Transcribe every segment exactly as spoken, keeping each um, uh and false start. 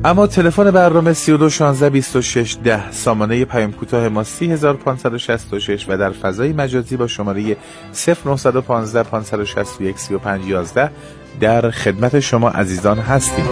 اما تلفن برنامه سی و دو شانزده بیست و شش ده، سامانه پیام کوتاه ما سی هزار و پانصد و شصت و شش و در فضای مجازی با شماره صفر نه یک پنج پنج شش یک سه پنج یازده در خدمت شما عزیزان هستیم.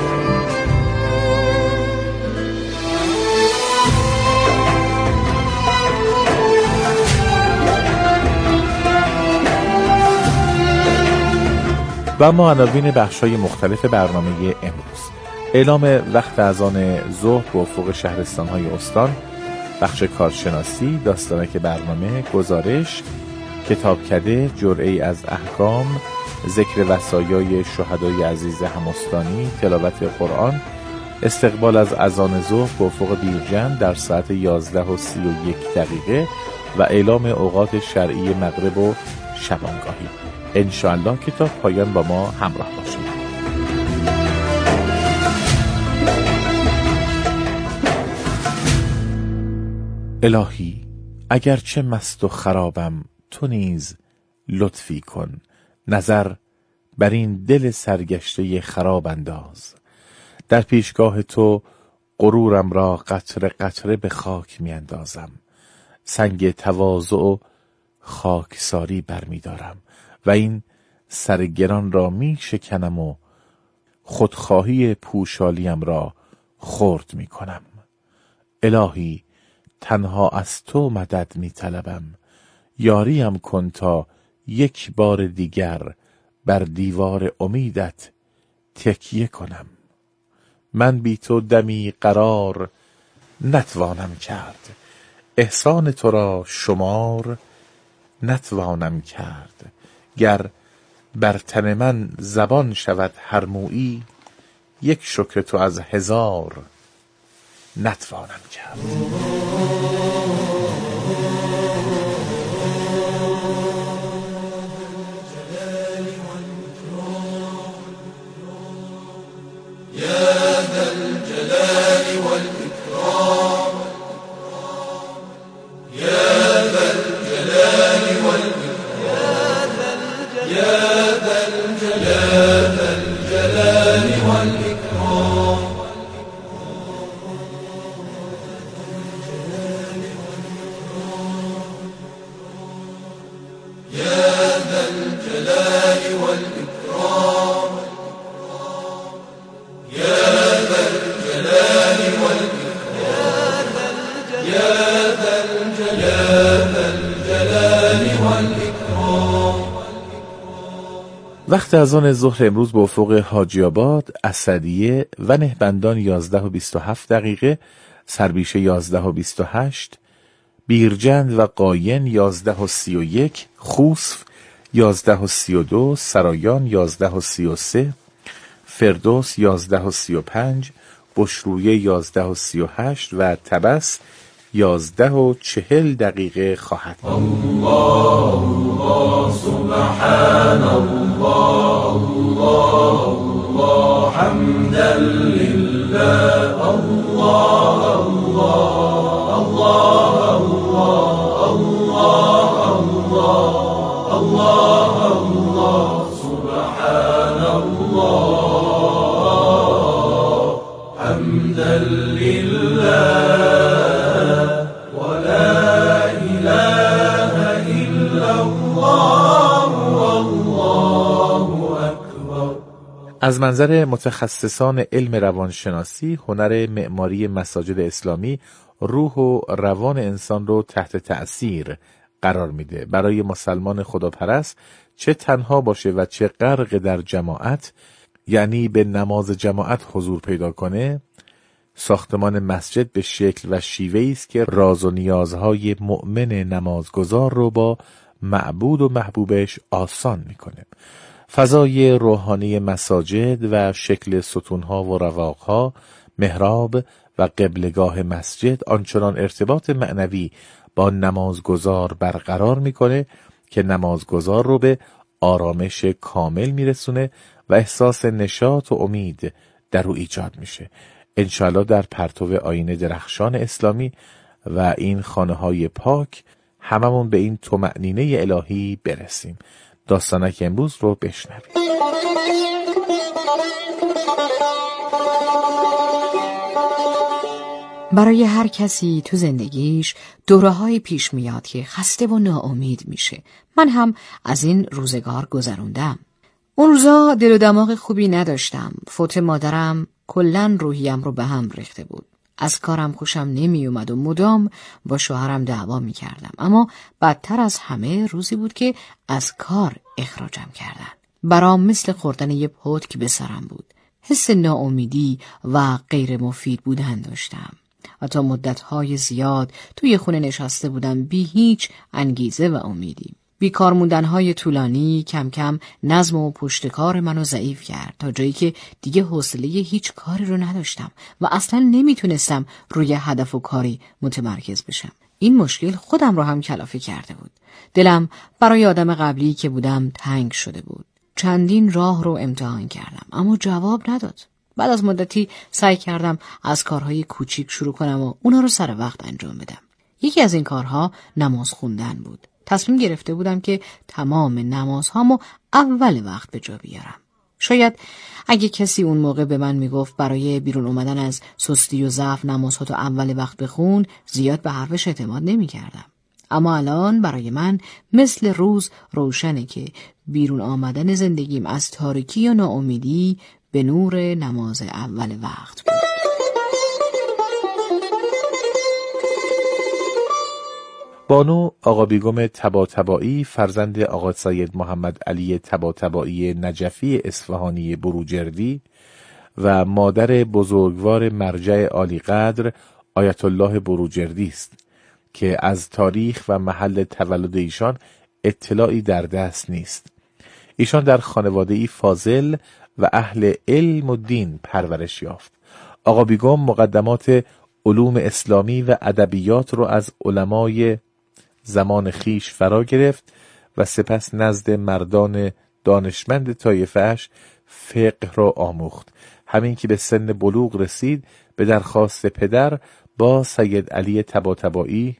و ما عناوین بخش‌های مختلف برنامه امروز: اعلام وقت اذان ظهر به افق شهرستان‌های استان، بخش کارشناسی، داستانک برنامه، گزارش، کتابکده، جرعه‌ای از احکام، ذکر وصایای شهدای عزیز همستانی، تلاوت قرآن، استقبال از اذان ظهر به افق بیرجند در ساعت یازده و سی و یک دقیقه و اعلام اوقات شرعی مغرب و شبانگاهی. انشاءالله که تا پایان با ما همراه باشید. الهی اگرچه مست و خرابم، تو نیز لطفی کن، نظر بر این دل سرگشته خراب انداز. در پیشگاه تو غرورم را قطره قطره به خاک می اندازم، سنگ تواضع و خاکساری برمی دارم و این سرگران را می شکنم و خودخواهی پوشالیم را خرد می کنم. الهی تنها از تو مدد می طلبم، یاریم کن تا یک بار دیگر بر دیوار امیدت تکیه کنم. من بی تو دمی قرار نتوانم کرد، احسان تو را شمار نتوانم کرد. گر بر تن من زبان شود هر مویی، یک شکر تو از هزار نتوانم کرد. يا ذا الجلال والإكرام، يا ذا الجلال والإكرام، يا ذا الجلال والإكرام. يا ذا الجلال والإكرام، يا ذا الجلال والإكرام، يا ذا الجلال والإكرام. وقت اذان ظهر امروز به افق حاجی آباد، اسدیه و نهبندان یازده و بیست و هفت دقیقه، سربیشه یازده و بیست و هشت، بیرجند و قاین یازده و سی و یک، خوسف یازده و سی و دو، سرایان یازده و سی و سه، فردوس یازده و سی و پنج، بشرویه یازده و سی و هشت و تبس یازده و چهل دقیقه خواهد. الله الله سبحان الله الله الله حمدا لله الله الله الله الله الله الله الله سبحان الله حمدا لله از منظر متخصصان علم روانشناسی، هنر معماری مساجد اسلامی روح و روان انسان رو تحت تأثیر قرار میده. برای مسلمان خداپرست چه تنها باشه و چه غرق در جماعت، یعنی به نماز جماعت حضور پیدا کنه، ساختمان مسجد به شکل و شیوهی است که راز و نیازهای مؤمن نمازگزار رو با معبود و محبوبش آسان میکنه. فضای روحانی مساجد و شکل ستونها و رواقها، محراب و قبلگاه مسجد آنچنان ارتباط معنوی با نمازگزار برقرار میکنه که نمازگزار رو به آرامش کامل میرسونه و احساس نشاط و امید در او ایجاد میشه. انشاءالله در پرتو آیین درخشان اسلامی و این خانه های پاک هممون به این طمأنینه الهی برسیم. داستانک امروز رو بشنوید. برای هر کسی تو زندگیش دوره‌های پیش میاد که خسته و ناامید میشه. من هم از این روزگار گذروندم. اون روزا دل و دماغ خوبی نداشتم. فوت مادرم کلاً روحیم رو به هم ریخته بود. از کارم خوشم نمی اومد و مدام با شوهرم دعوا می کردم. اما بدتر از همه روزی بود که از کار اخراجم کردن. برام مثل خوردن یه پتک به سرم بود. حس ناامیدی و غیر مفید بودن داشتم. و تا مدتهای زیاد توی خونه نشسته بودم بی هیچ انگیزه و امیدی. بیکار موندنهای طولانی کم کم نظم و پشتکار منو ضعیف کرد تا جایی که دیگه حوصله هیچ کاری رو نداشتم و اصلا نمیتونستم روی هدف و کاری متمرکز بشم. این مشکل خودم رو هم کلافه کرده بود. دلم برای آدم قبلی که بودم تنگ شده بود. چندین راه رو امتحان کردم اما جواب نداد. بعد از مدتی سعی کردم از کارهای کوچیک شروع کنم و اونا رو سر وقت انجام بدم. یکی از این کارها نماز خوندن بود. تصمیم گرفته بودم که تمام نمازهامو اول وقت به جا بیارم. شاید اگه کسی اون موقع به من میگفت برای بیرون اومدن از سستی و ضعف نمازهاتو اول وقت بخون، زیاد به حرفش اعتماد نمی‌کردم. اما الان برای من مثل روز روشنه که بیرون آمدن زندگیم از تاریکی و ناامیدی به نور نماز اول وقت بود. بانو آقا بیگم طباطبایی فرزند آقا سید محمد علی طباطبایی نجفی اصفهانی بروجردی و مادر بزرگوار مرجع عالی قدر آیت الله بروجردی است که از تاریخ و محل تولد ایشان اطلاعی در دست نیست. ایشان در خانواده‌ای فاضل و اهل علم و دین پرورش یافت. آقا بیگم مقدمات علوم اسلامی و ادبیات رو از علمای زمان خیش فرا گرفت و سپس نزد مردان دانشمند طایفه‌اش فقه را آموخت. همین که به سن بلوغ رسید به درخواست پدر با سید علی طباطبایی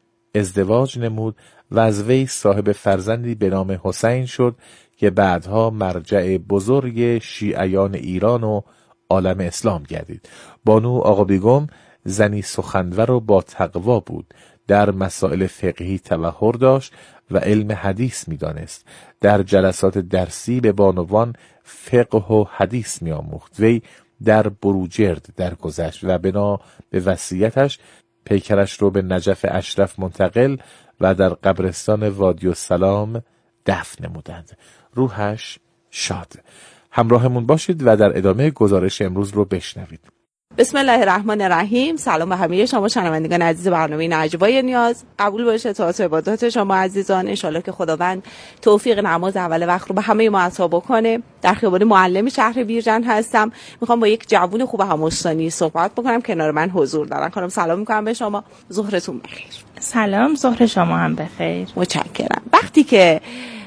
ازدواج نمود و از وی صاحب فرزندی به نام حسین شد که بعدها مرجع بزرگ شیعیان ایران و عالم اسلام گردید. بانو آقا بیگم زنی سخنور و با تقوا بود. در مسائل فقهی تبحر داشت و علم حدیث می دانست. در جلسات درسی به بانوان فقه و حدیث می آموخت. وی در بروجرد درگذشت و بنا به وصیتش پیکرش رو به نجف اشرف منتقل و در قبرستان وادی السلام دفن نمودند. روحش شاد. همراهمون باشید و در ادامه گزارش امروز رو بشنوید. بسم الله الرحمن الرحیم. سلام به همه شما شنوندگان عزیز برنامه نجوای نیاز. قبول باشه طاعت عبادات شما عزیزان. ان شاءالله که خداوند توفیق نماز اول وقت رو به همه ما عطا بکنه. در خیابان معلم شهر بیرجند هستم. میخوام با یک جوون خوب هموستانی صحبت بکنم. کنار من حضور دارن. خانم سلام میکنم به شما. ظهرتون بخیر. سلام، ظهر شما هم بخیر. متشکرم. وقتی که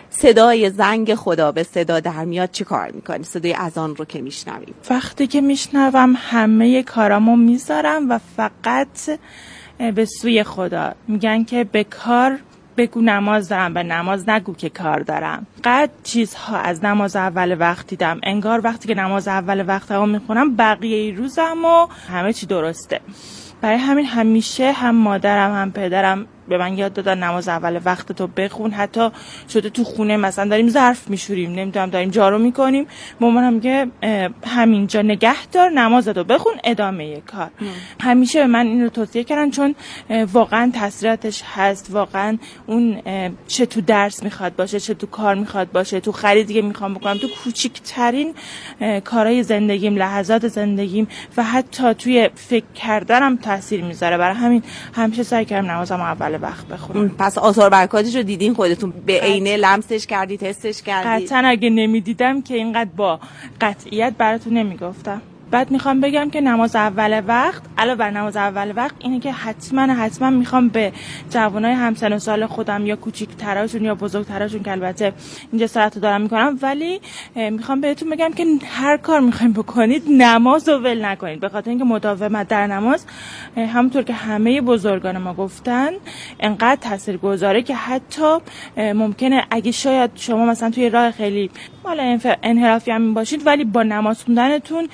صدای زنگ خدا به صدا در میاد چی کار میکنی؟ صدای اذان رو که میشنویم. وقتی که میشنوم همه کارامو میذارم و فقط به سوی خدا. میگن که به کار بگو نماز دارم، به نماز نگو که کار دارم. قد چیزها از نماز اول وقت دیدم، انگار وقتی که نماز اول وقت رو میخونم بقیه روزم و همه چی درسته. برای همین همیشه هم مادرم هم پدرم به من یاد دادن نماز اول وقت تو بخون. حتی شده تو خونه مثلا داریم ظرف میشوریم، نمیدونم داریم جارو میکنیم، مامانم میگه همینجا نگه دار نمازتو بخون ادامه کار. ام. همیشه به من این رو توصیه کردن چون واقعا تاثیراتش هست. واقعا اون چه تو درس میخواد باشه، چه تو کار میخواد باشه، تو خریدی که میخوام بکنم، تو کوچیکترین کارهای زندگیم، لحظات زندگیم و حتی توی فکر کردنم تاثیر میذاره. برای همین همیشه سعی کردم نمازم اول وقت بخونم. پس آثار برکاتش رو دیدین خودتون؟ به عینه لمسش کردید، حسش کردید؟ قطعا اگه نمیدیدم که اینقدر با قطعیت براتون نمیگفتم. بعد میخوام بگم که نماز اول وقت، علاوه بر نماز اول وقت، اینه که حتما حتما میخوام به جوانای همسن و سال خودم یا کوچیک‌تراشون یا بزرگتراشون که البته این جسارت رو دارم میکنم، ولی میخوام بهتون بگم که هر کار میخوایم بکنید نماز رو ول نکنید، به خاطر اینکه مداومت در نماز همونطور که همه بزرگان ما گفتن انقدر تاثیرگذاره که حتی ممکنه اگه شاید شما مثلا توی راه خیلی مال انحرافی هم باشید ولی با نماز خوندنتون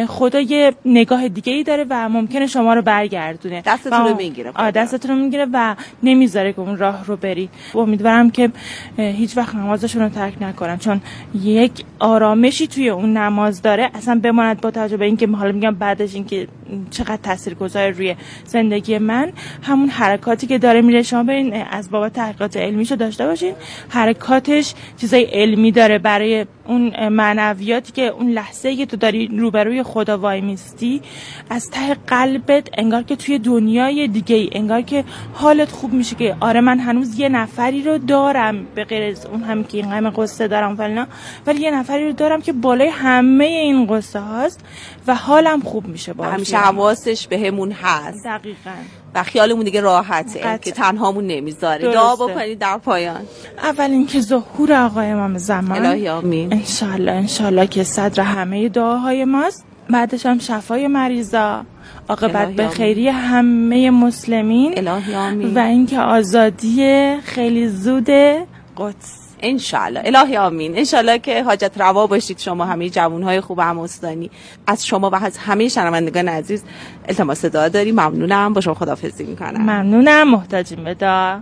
خدا یه نگاه دیگه ای داره و ممکنه شما رو برگردونه، دستتون رو میگیره، آ دستتون رو میگیره و نمیذاره که اون راه رو برید. امیدوارم که هیچ وقت نمازشون رو ترک نکنن، چون یک آرامشی توی اون نماز داره اصلا بماند. با توجه به اینکه حالا میگم بعدش اینکه چقدر تاثیرگذار روی زندگی من، همون حرکاتی که داره میره، شما برین از بابت تحقیقات علمیشو داشته باشین، حرکاتش چیزای علمی داره برای اون معنویاتی که اون لحظه‌ای که تو داری روبروی خدا وای میستی، از ته قلبت انگار که توی دنیای دیگه ای، انگار که حالت خوب میشه که آره من هنوز یه نفری رو دارم، به غیر از اون هم که این غم قصه دارم فلنا، ولی یه نفری رو دارم که بالای همه این قصه هاست و حالم خوب میشه باشه. همیشه حواسش بهمون هست. دقیقاً. و خیالمون دیگه راحته قطع. که تنهامون نمیذاره. دعا بکنید در پایان. اول اینکه ظهور آقای امام زمان، الهی آمین، انشالله انشالله که صدر همه دعاهای ماست. بعدش هم شفای مریضا، عاقبت به خیری همه مسلمین، الهی آمین. و اینکه آزادی خیلی زود قدس انشالله. الهی آمین. انشالله که حاجت روا باشید شما همه جوانهای خوب همستانی. از شما و از همه شنوندگان عزیز التماس دعا داریم. ممنونم. با شما خداحافظی میکنم. ممنونم. محتاجیم به دعا.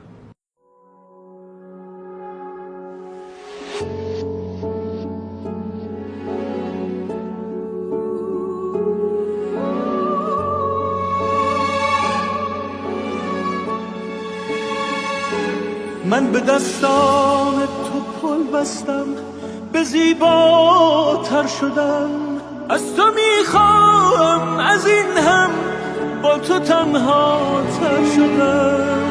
من به دستان تو پل بستم، به زیباتر شدم. از تو میخواهم از این هم با تو تنها تر شدم.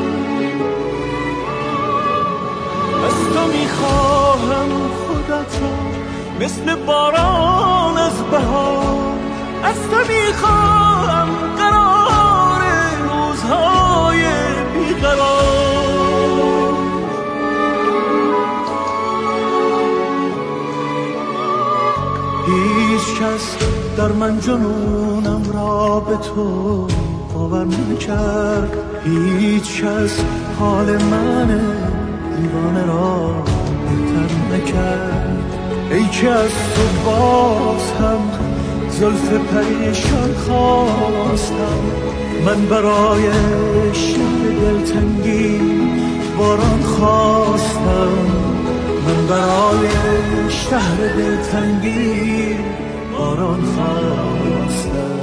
از تو میخواهم خودت رو مثل باران از بهار. از تو میخواهم قرار روزهای بیقرار. هیچ کس در من جنونم را به تو باور نکرد. هیچ کس حال من دیوانه را بهتر نکرد. ای که از تو باز هم زلف پریشان خواستم. من برای شب دلتنگی باران خواستم. من برای شهر دلتنگی باران خواستم.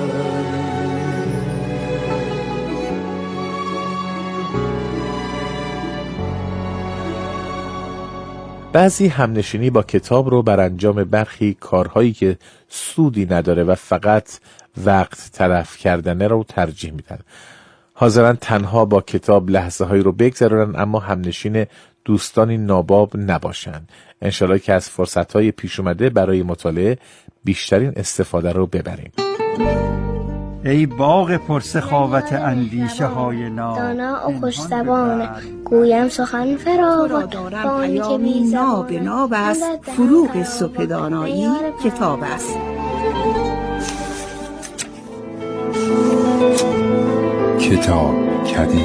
بعضی همنشینی با کتاب رو بر انجام برخی کارهایی که سودی نداره و فقط وقت تلف کردنه رو ترجیح میدن. حاضرن تنها با کتاب لحظه هایی رو بگذرونن اما همنشین دوستانی ناباب نباشن. انشالله که از فرصت های پیش اومده برای مطالعه بیشترین استفاده رو ببریم. ای باغ پرسخاوت اندیشه های ناب، دانا و خوش زبان گویم سخن فراوان. بانی که بی ناب ناب است، فروغ صبح دانایی کتاب است. کتاب کدی.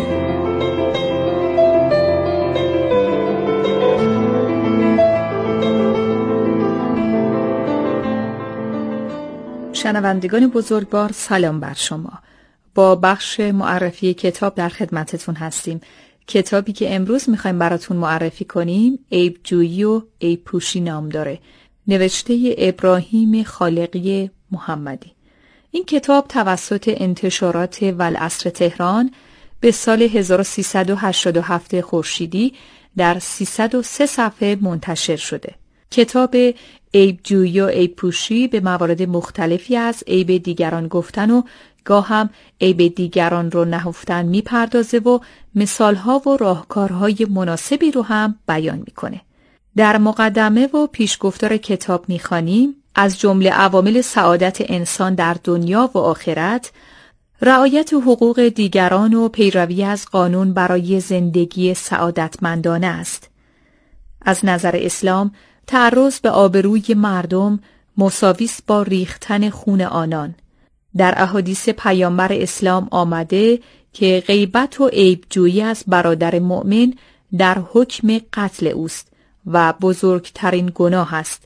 شنوندگان بزرگوار، سلام بر شما. با بخش معرفی کتاب در خدمتتون هستیم. کتابی که امروز میخوایم براتون معرفی کنیم عیب جویی و عیب پوشی نام داره. نوشته ابراهیم خالقی محمدی. این کتاب توسط انتشارات والعصر تهران به سال هزار و سیصد و هشتاد و هفت خورشیدی در سیصد و سه صفحه منتشر شده. کتاب عیب جویی و عیب پوشی به موارد مختلفی از عیب دیگران گفتن و گاه هم عیب دیگران رو نهفتن میپردازه و مثالها و راهکارهای مناسبی رو هم بیان میکنه. در مقدمه و پیشگفتار کتاب میخوانیم از جمله عوامل سعادت انسان در دنیا و آخرت، رعایت حقوق دیگران و پیروی از قانون برای زندگی سعادتمندانه است. از نظر اسلام تعرض به آبروی مردم مساوی است با ریختن خون آنان. در احادیث پیامبر اسلام آمده که غیبت و عیب جویی از برادر مؤمن در حکم قتل اوست و بزرگترین گناه است.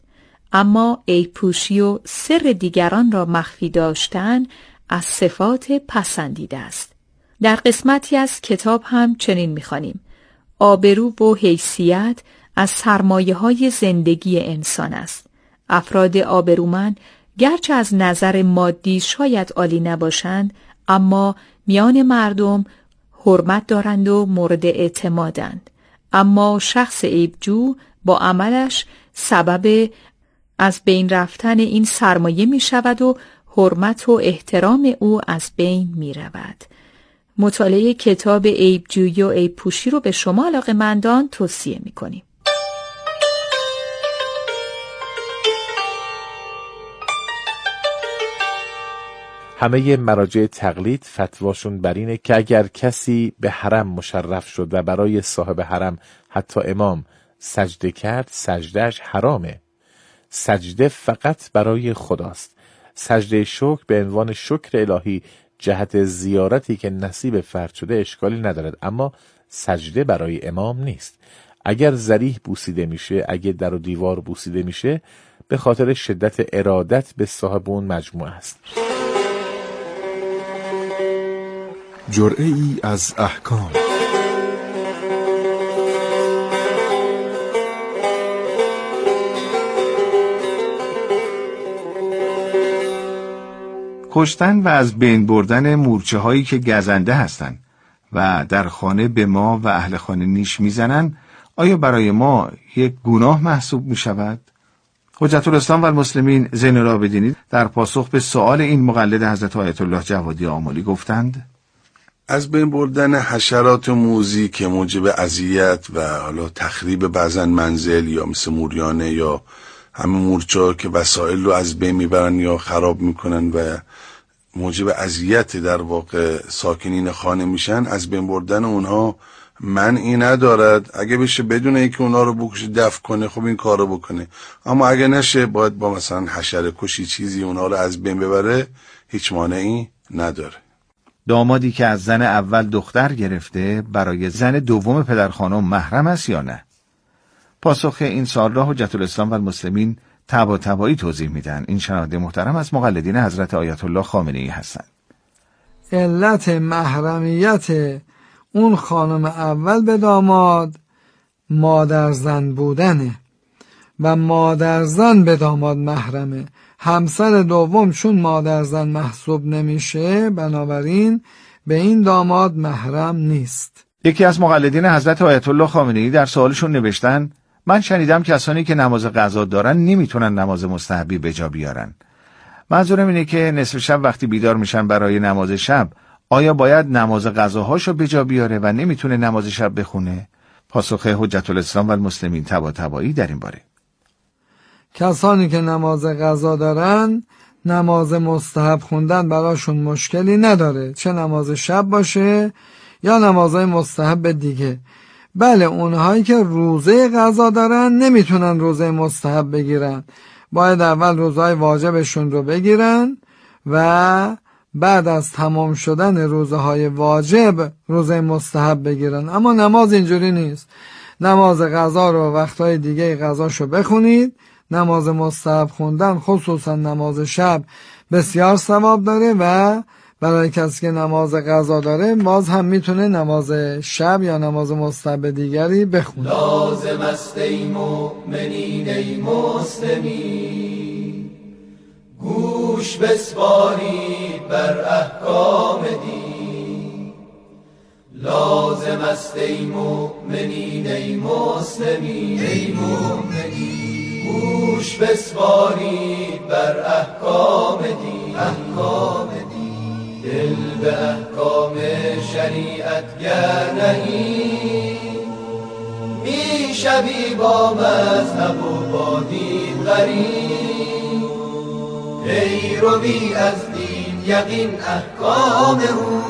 اما عیب پوشی و سر دیگران را مخفی داشتن از صفات پسندیده است. در قسمتی از کتاب هم چنین می‌خوانیم: آبرو و حیثیت از سرمایه‌های زندگی انسان است. افراد آبرومند گرچه از نظر مادی شاید عالی نباشند، اما میان مردم حرمت دارند و مورد اعتمادند. اما شخص عیبجو با عملش سبب از بین رفتن این سرمایه می شود و حرمت و احترام او از بین می رود. مطالعه کتاب عیبجویی و عیب پوشی رو به شما علاقه‌مندان توصیه می کنیم. همه مراجع تقلید فتواشون بر اینه که اگر کسی به حرم مشرف شد و برای صاحب حرم حتی امام سجده کرد، سجدهش حرامه. سجده فقط برای خداست. سجده شکر به عنوان شکر الهی جهت زیارتی که نصیب فرد شده اشکالی ندارد، اما سجده برای امام نیست. اگر ذریح بوسیده میشه، اگر در و دیوار بوسیده میشه، به خاطر شدت ارادت به صاحب اون مجموعه است. جرعه ای از احکام. کشتن و از بین بردن مورچه هایی که گزنده هستند و در خانه به ما و اهل خانه نیش میزنن آیا برای ما یک گناه محسوب می شود؟ حجت الاسلام و المسلمین زین العابدین در پاسخ به سؤال این مقلد حضرت آیت الله جوادی آملی گفتند: از بین بردن حشرات موذی که موجب اذیت و حالا تخریب بعضن منزل یا مثل موریانه یا همه مورچه‌ها که وسایل رو از بین میبرن یا خراب میکنن و موجب اذیت در واقع ساکنین خانه میشن، از بین بردن اونها منعی ندارد. اگه بشه بدون اینکه اونها رو بکشه دفع کنه، خب این کارو بکنه، اما اگه نشه باید با مثلا حشره کشی چیزی اونها رو از بین ببره، هیچ مانعی نداره. دامادی که از زن اول دختر گرفته برای زن دوم پدرخانم محرم است یا نه؟ پاسخ این سوال را حجت الاسلام و المسلمین تبا تبایی توضیح میدن. این شنونده محترم از مقلدین حضرت آیت الله خامنه‌ای هستند. علت محرمیت اون خانم اول به داماد مادر زن بودنه و مادر زن به داماد محرمه. همسر دوم چون مادر زن محسوب نمیشه، بنابراین به این داماد محرم نیست. یکی از مقلدین حضرت آیت الله خامنه‌ای در سوالشون نوشتن: من شنیدم کسانی که نماز قضا دارن نمیتونن نماز مستحبی به جا بیارن. منظورم اینه که نصف شب وقتی بیدار میشن برای نماز شب، آیا باید نماز قضاهاشو به جا بیاره و نمیتونه نماز شب بخونه؟ پاسخ حجت الاسلام و المسلمین تبا تبایی در این باره: کسانی که نماز قضا دارن نماز مستحب خوندن براشون مشکلی نداره، چه نماز شب باشه یا نمازهای مستحب دیگه. بله، اونهایی که روزه قضا دارن نمیتونن روزه مستحب بگیرن، باید اول روزهای واجبشون رو بگیرن و بعد از تمام شدن روزهای واجب روزه مستحب بگیرن. اما نماز اینجوری نیست. نماز قضا رو وقتهای دیگه قضاشو بخونید. نماز مستحب خوندن خصوصا نماز شب بسیار ثواب داره و برای کسی که نماز قضا داره باز هم میتونه نماز شب یا نماز مستحب دیگری بخونه. لازم است ای مؤمنین ای مسلمین، گوش بسپارید بر احکام دین. لازم است ای مؤمنین ای مسلمین ای مؤمنین، گوش بسپارید بر احکام دین. احکام دین دل به احکام شریعت گر نهی، می شوی با مذهب و با دین غریب. پیروی از دین یقین احکام او،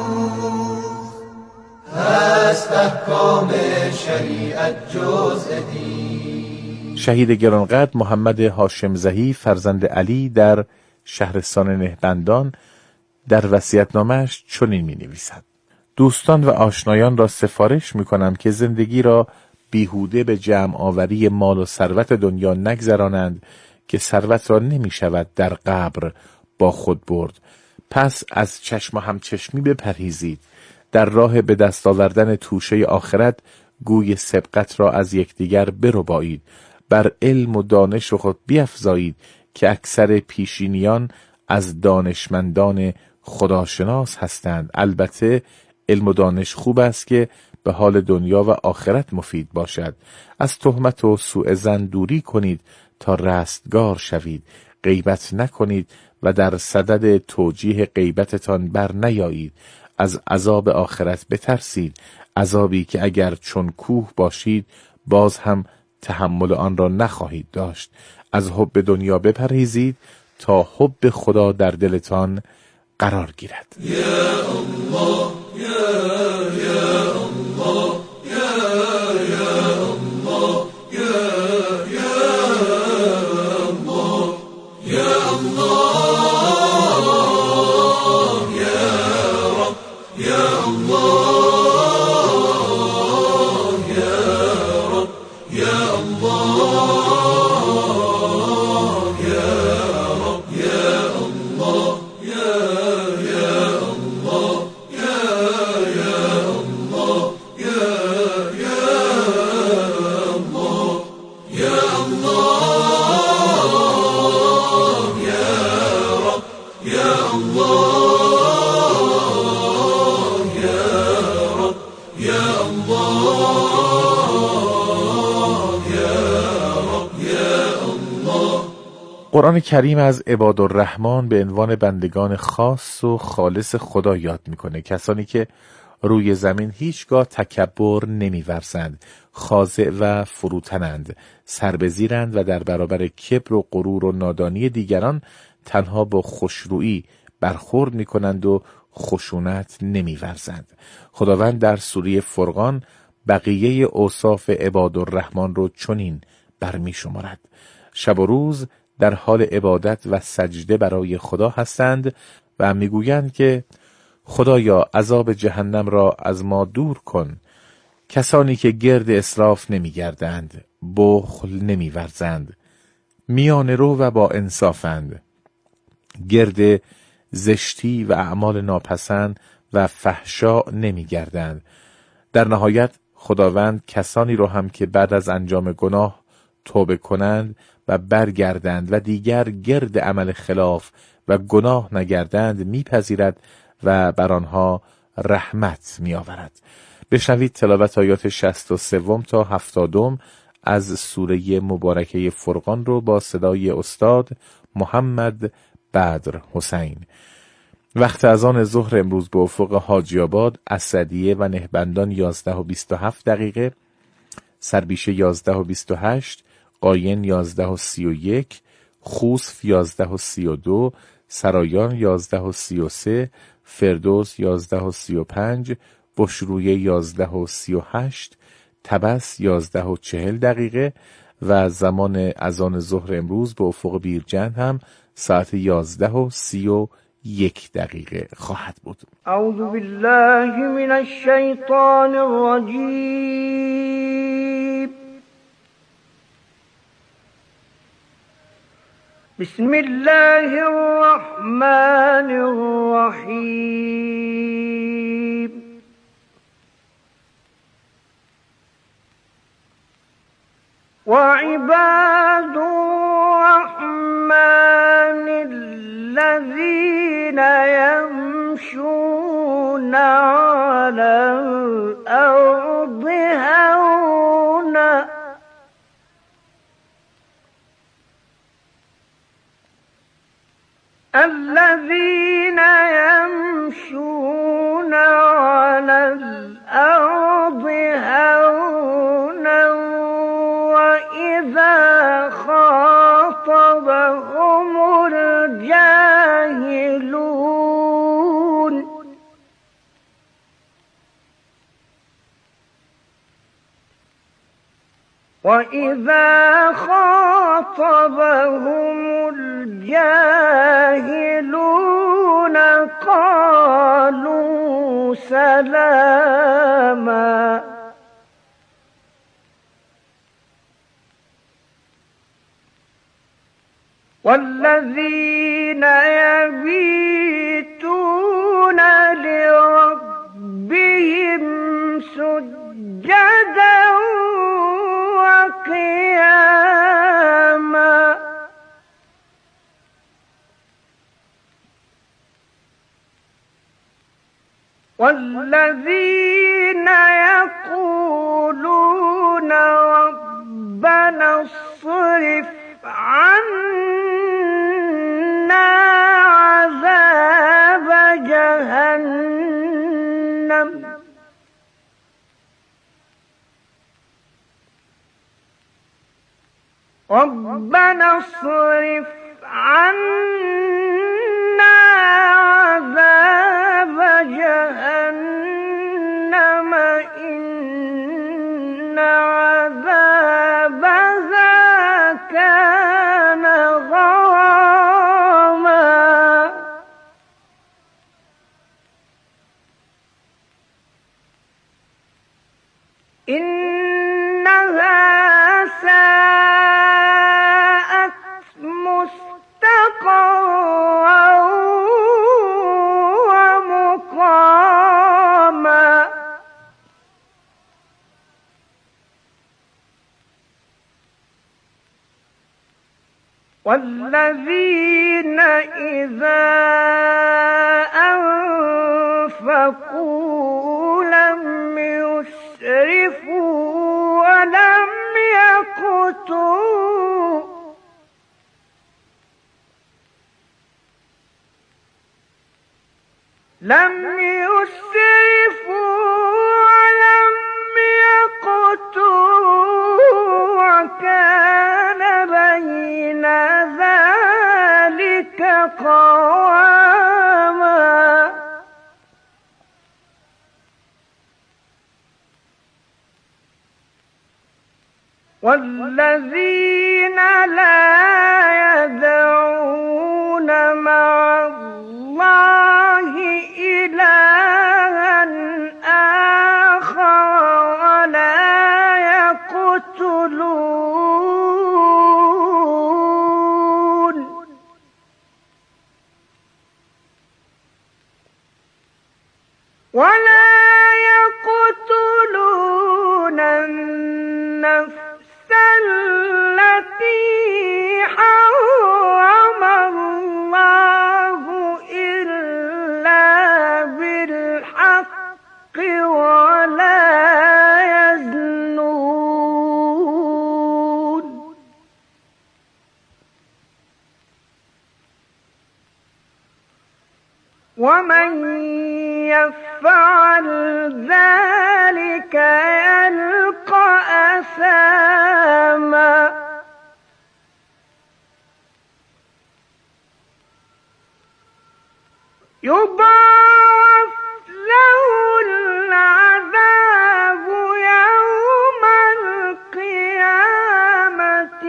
هست احکام شریعت جزء دین. شهید گرانقدر محمد هاشم زهی فرزند علی در شهرستان نهبندان در وصیت‌نامه‌اش چنین می‌نویسد: دوستان و آشنایان را سفارش می‌کنم که زندگی را بیهوده به جمع آوری مال و ثروت دنیا نگذرانند که ثروت را نمی شود در قبر با خود برد. پس از چشم و همچشمی بپرهیزید. در راه به دست آوردن توشه آخرت گوی سبقت را از یکدیگر بربایید. بر علم و دانش خود بیفزایید که اکثر پیشینیان از دانشمندان خداشناس هستند. البته علم و دانش خوب است که به حال دنیا و آخرت مفید باشد. از تهمت و سوء ظن دوری کنید تا رستگار شوید. غیبت نکنید و در صدد توجیه غیبتتان بر نیایید. از عذاب آخرت بترسید، عذابی که اگر چون کوه باشید باز هم تحمل آن را نخواهید داشت. از حب دنیا بپرهیزید تا حب خدا در دلتان قرار گیرد. یا الله یا یا الله یا یا الله یا یا الله یا الله یا رب یا الله یا رب یا الله قرآن کریم از عبادالرحمن به عنوان بندگان خاص و خالص خدا یاد میکنه. کسانی که روی زمین هیچگاه تکبر نمی‌ورزند، خاضع و فروتنند، سربزیرند و در برابر کبر و غرور و نادانی دیگران تنها با خوشرویی برخورد میکنند و خشونت نمی‌ورزند. خداوند در سوره فرقان بقیه اوصاف عبادالرحمن رو چنین برمی شمارد: شب و روز در حال عبادت و سجده برای خدا هستند و میگویند که خدایا عذاب جهنم را از ما دور کن. کسانی که گرد اسراف نمیگردند، بخل نمیورزند، میانه رو و با انصافند، گرد زشتی و اعمال ناپسند و فحشا نمیگردند. در نهایت خداوند کسانی رو هم که بعد از انجام گناه توبه کنند و برگردند و دیگر گرد عمل خلاف و گناه نگردند میپذیرد و بر آنها رحمت میآورد. بشنوید تلاوت آیات شصت و سه تا هفتاد از سوره مبارکه فرقان رو با صدای استاد محمد بدر حسین. وقت اذان ظهر امروز به افق حاجی آباد، اسدیه و نهبندان یازده و بیست و هفت دقیقه، سربیشه یازده و بیست و هشت، قاین یازده و سی و یک، خوصف یازده و سی و دو، سرایان یازده و سی و سه، فردوس یازده و سی و پنج، بشرویه یازده و سی و هشت، تبس یازده و چهل دقیقه و زمان اذان ظهر امروز به افق بیرجند هم ساعت یازده و سی و یک دقیقه خواهد بود. اعوذ بالله من الشیطان الرجیم. بسم الله الرحمن الرحیم. وعباد الرحمن الذين يمشون على الأرض هونا الذين يمشون على الأرض هونا وإذا خاطبهم الجاهلون وإذا خاطبهم الجاهلون قالوا سلاما. والذين يبيتون لربهم سجدا وقياما والذين يقولون ربنا اصرف عنا عذاب جهنم ربنا اصرف عنا عذاب جهنم إن عذابها كان غراما إنها ساءت مستقرا ومقاما والذين إذا أنفقوا لم يسرفوا ولم يقتروا لم يسرفوا ولم يقتروا وكان بين ذلك قواما والذين لا يدعون مع الله إلها آخر ولا يقتلون ولا يقتلون النفس التي حرم الله إلا بالحق ولا يزنون ومن يفعل ذلك يلقى أثاما يضاعف له العذاب يوم القيامة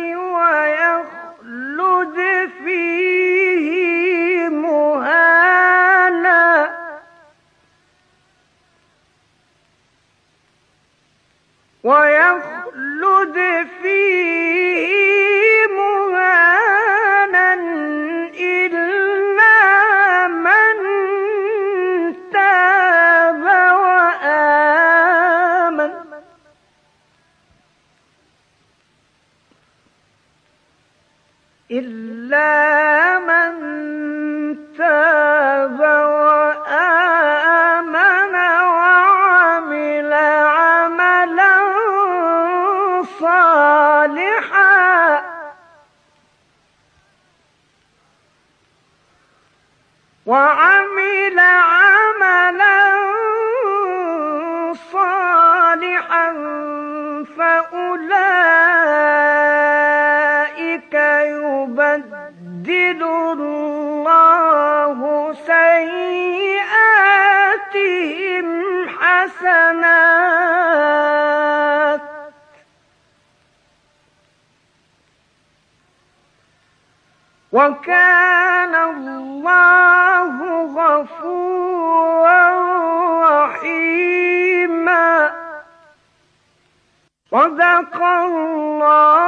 ويخلد فيه مهانا ويخلد فيه مهانا إلا من تاب وآمن إلا من تاب وآمن وعمل عملا صالحا وعمل عملا صالحا فأولئك يبدل الله سيئاتهم حسنات وكان الله غفورا رحيما صدق الله